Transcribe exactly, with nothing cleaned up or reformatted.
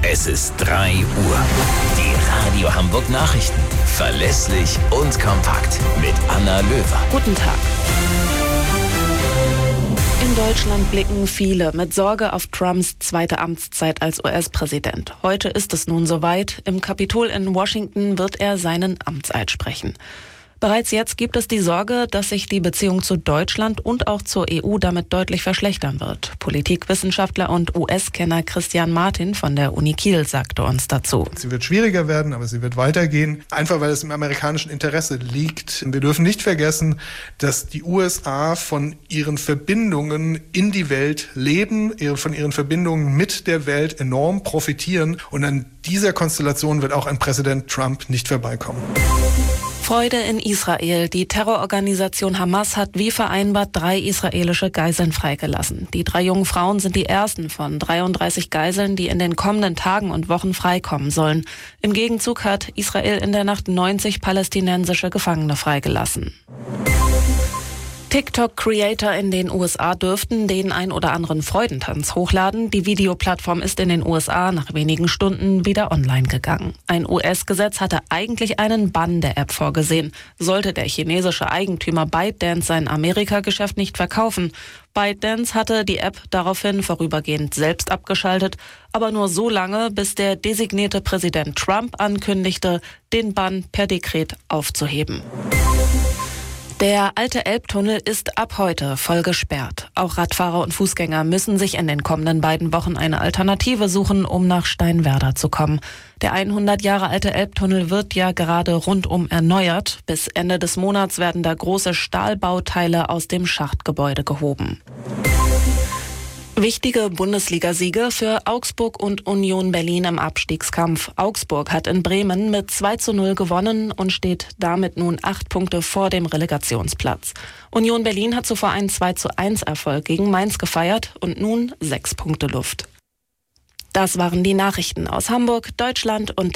Es ist drei Uhr. Die Radio Hamburg Nachrichten. Verlässlich und kompakt. Mit Anna Löwer. Guten Tag. In Deutschland blicken viele mit Sorge auf Trumps zweite Amtszeit als U S-Präsident. Heute ist es nun soweit. Im Kapitol in Washington wird er seinen Amtseid sprechen. Bereits jetzt gibt es die Sorge, dass sich die Beziehung zu Deutschland und auch zur E U damit deutlich verschlechtern wird. Politikwissenschaftler und U S-Kenner Christian Martin von der Uni Kiel sagte uns dazu. Sie wird schwieriger werden, aber sie wird weitergehen, einfach weil es im amerikanischen Interesse liegt. Wir dürfen nicht vergessen, dass die U S A von ihren Verbindungen in die Welt leben, von ihren Verbindungen mit der Welt enorm profitieren. Und an dieser Konstellation wird auch ein Präsident Trump nicht vorbeikommen. Freude in Israel. Die Terrororganisation Hamas hat wie vereinbart drei israelische Geiseln freigelassen. Die drei jungen Frauen sind die ersten von dreiunddreißig Geiseln, die in den kommenden Tagen und Wochen freikommen sollen. Im Gegenzug hat Israel in der Nacht neunzig palästinensische Gefangene freigelassen. TikTok-Creator in den U S A dürften den ein oder anderen Freudentanz hochladen. Die Videoplattform ist in den U S A nach wenigen Stunden wieder online gegangen. Ein U S-Gesetz hatte eigentlich einen Bann der App vorgesehen. Sollte der chinesische Eigentümer ByteDance sein Amerika-Geschäft nicht verkaufen. ByteDance hatte die App daraufhin vorübergehend selbst abgeschaltet, aber nur so lange, bis der designierte Präsident Trump ankündigte, den Bann per Dekret aufzuheben. Der alte Elbtunnel ist ab heute voll gesperrt. Auch Radfahrer und Fußgänger müssen sich in den kommenden beiden Wochen eine Alternative suchen, um nach Steinwerder zu kommen. Der hundert Jahre alte Elbtunnel wird ja gerade rundum erneuert. Bis Ende des Monats werden da große Stahlbauteile aus dem Schachtgebäude gehoben. Wichtige Bundesligasiege für Augsburg und Union Berlin im Abstiegskampf. Augsburg hat in Bremen mit zwei zu null gewonnen und steht damit nun acht Punkte vor dem Relegationsplatz. Union Berlin hat zuvor einen zwei zu eins Erfolg gegen Mainz gefeiert und nun sechs Punkte Luft. Das waren die Nachrichten aus Hamburg, Deutschland und